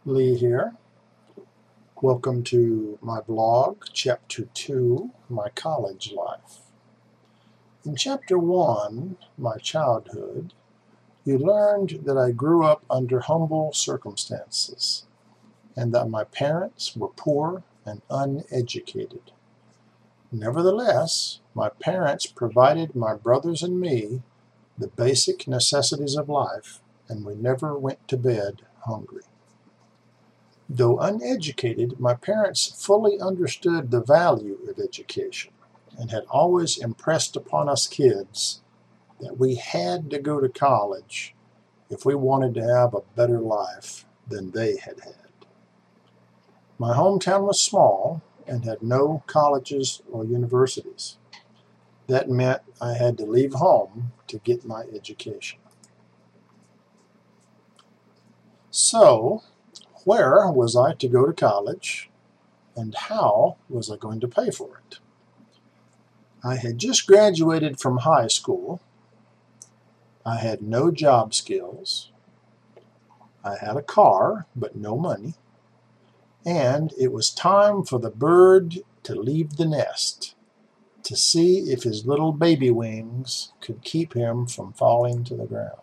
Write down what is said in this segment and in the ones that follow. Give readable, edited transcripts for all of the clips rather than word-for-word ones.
Lee here. Welcome to my blog, Chapter 2, My College Life. In Chapter 1, My Childhood, you learned that I grew up under humble circumstances and that my parents were poor and uneducated. Nevertheless, my parents provided my brothers and me the basic necessities of life, and we never went to bed hungry. Though uneducated, my parents fully understood the value of education and had always impressed upon us kids that we had to go to college if we wanted to have a better life than they had had. My hometown was small and had no colleges or universities. That meant I had to leave home to get my education. So, where was I to go to college, and how was I going to pay for it? I had just graduated from high school. I had no job skills. I had a car, but no money. And it was time for the bird to leave the nest to see if his little baby wings could keep him from falling to the ground.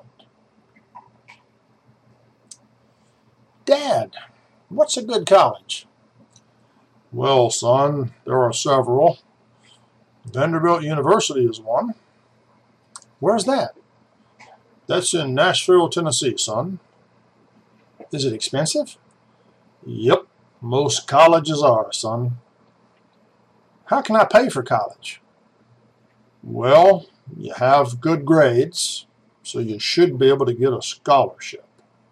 Dad, what's a good college? Well, son, there are several. Vanderbilt University is one. Where's that? That's in Nashville, Tennessee, son. Is it expensive? Yep, most colleges are, son. How can I pay for college? Well, you have good grades, so you should be able to get a scholarship.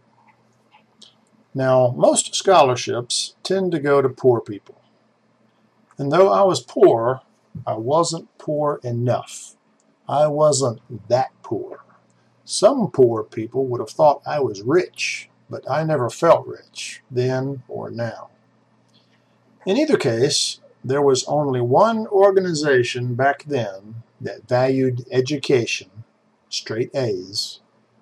Now, most scholarships tend to go to poor people. And though I was poor, I wasn't poor enough. I wasn't that poor. Some poor people would have thought I was rich, but I never felt rich, then or now. In either case, there was only one organization back then that valued education, straight A's,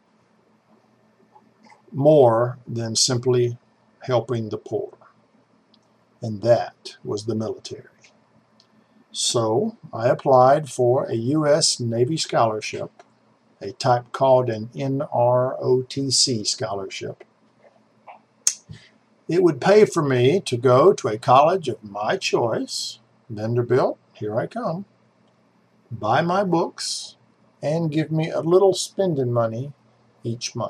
more than simply helping the poor. And that was the military. So I applied for a U.S. Navy scholarship, a type called an NROTC scholarship. It would pay for me to go to a college of my choice, Vanderbilt, here I come, buy my books, and give me a little spending money each month.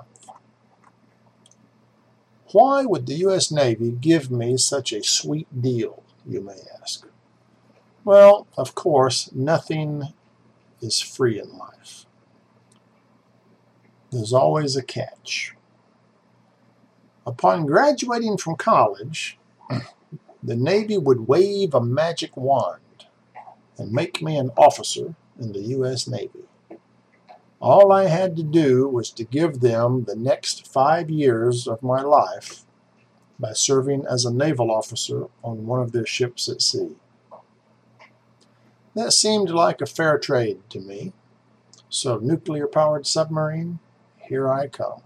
Why would the U.S. Navy give me such a sweet deal, you may ask? Well, of course, nothing is free in life. There's always a catch. Upon graduating from college, the Navy would wave a magic wand and make me an officer in the U.S. Navy. All I had to do was to give them the next 5 years of my life by serving as a naval officer on one of their ships at sea. That seemed like a fair trade to me. So nuclear-powered submarine, here I come.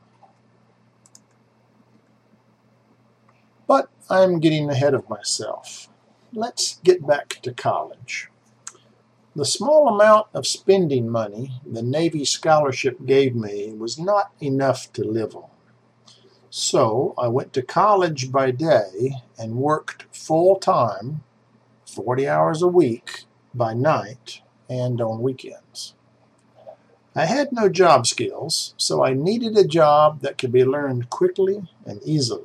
But I'm getting ahead of myself. Let's get back to college. The small amount of spending money the Navy scholarship gave me was not enough to live on. So I went to college by day and worked full-time, 40 hours a week, by night and on weekends. I had no job skills, so I needed a job that could be learned quickly and easily.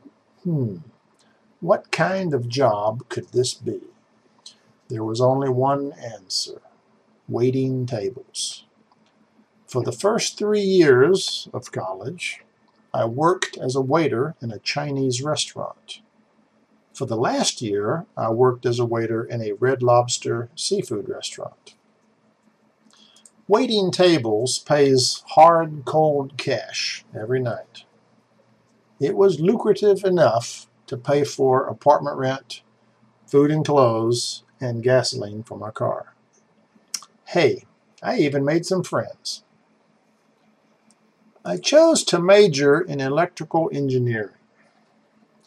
What kind of job could this be? There was only one answer: waiting tables. For the first 3 years of college, I worked as a waiter in a Chinese restaurant. For the last year, I worked as a waiter in a Red Lobster seafood restaurant. Waiting tables pays hard, cold cash every night. It was lucrative enough to pay for apartment rent, food and clothes, and gasoline for my car. Hey, I even made some friends. I chose to major in electrical engineering.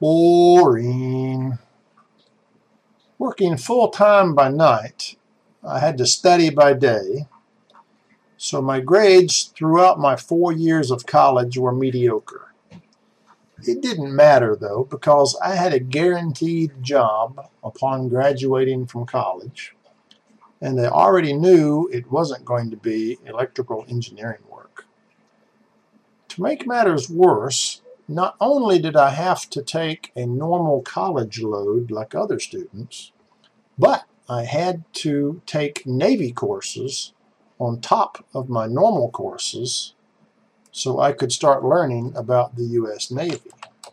Boring. Working full-time by night, I had to study by day, so my grades throughout my 4 years of college were mediocre. It didn't matter, though, because I had a guaranteed job upon graduating from college, and I already knew it wasn't going to be electrical engineering work. To make matters worse, not only did I have to take a normal college load like other students, but I had to take Navy courses on top of my normal courses so I could start learning about the U.S. Navy.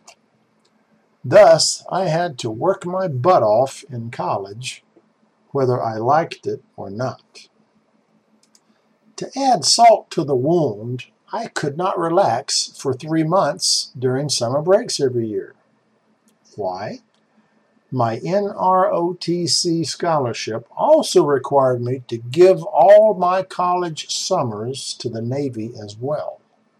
Thus, I had to work my butt off in college, whether I liked it or not. To add salt to the wound, I could not relax for 3 months during summer breaks every year. Why? My NROTC scholarship also required me to give all my college summers to the Navy as well.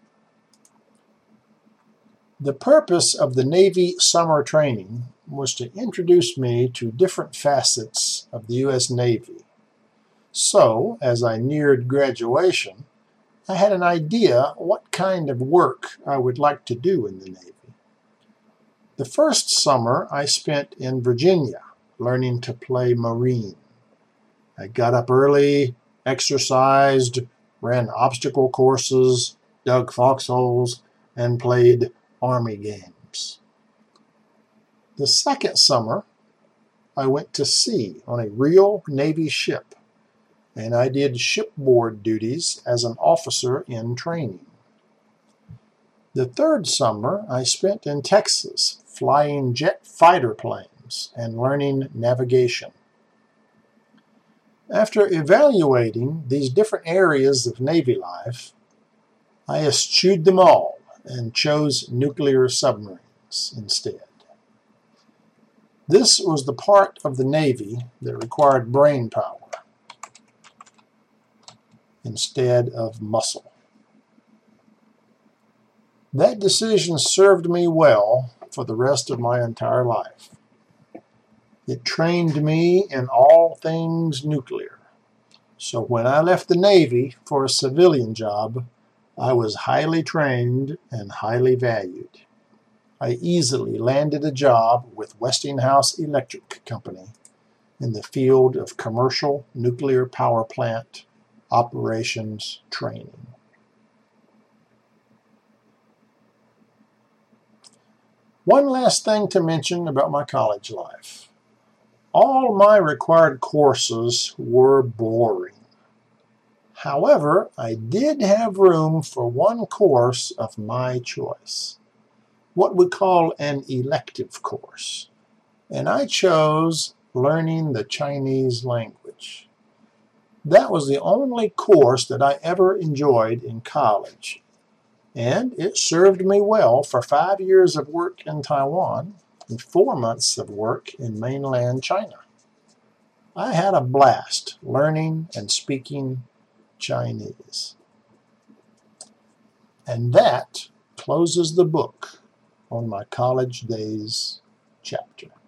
The purpose of the Navy summer training was to introduce me to different facets of the U.S. Navy. So, as I neared graduation, I had an idea what kind of work I would like to do in the Navy. The first summer I spent in Virginia, learning to play Marine. I got up early, exercised, ran obstacle courses, dug foxholes, and played Army games. The second summer, I went to sea on a real Navy ship, and I did shipboard duties as an officer in training. The third summer, I spent in Texas, flying jet fighter planes and learning navigation. After evaluating these different areas of Navy life, I eschewed them all and chose nuclear submarines instead. This was the part of the Navy that required brain power instead of muscle. That decision served me well for the rest of my entire life. It trained me in all things nuclear. So when I left the Navy for a civilian job, I was highly trained and highly valued. I easily landed a job with Westinghouse Electric Company in the field of commercial nuclear power plant operations training. One last thing to mention about my college life. All my required courses were boring. However, I did have room for one course of my choice, what we call an elective course, and I chose learning the Chinese language. That was the only course that I ever enjoyed in college, and it served me well for 5 years of work in Taiwan and 4 months of work in mainland China. I had a blast learning and speaking Chinese. And that closes the book on my college days chapter.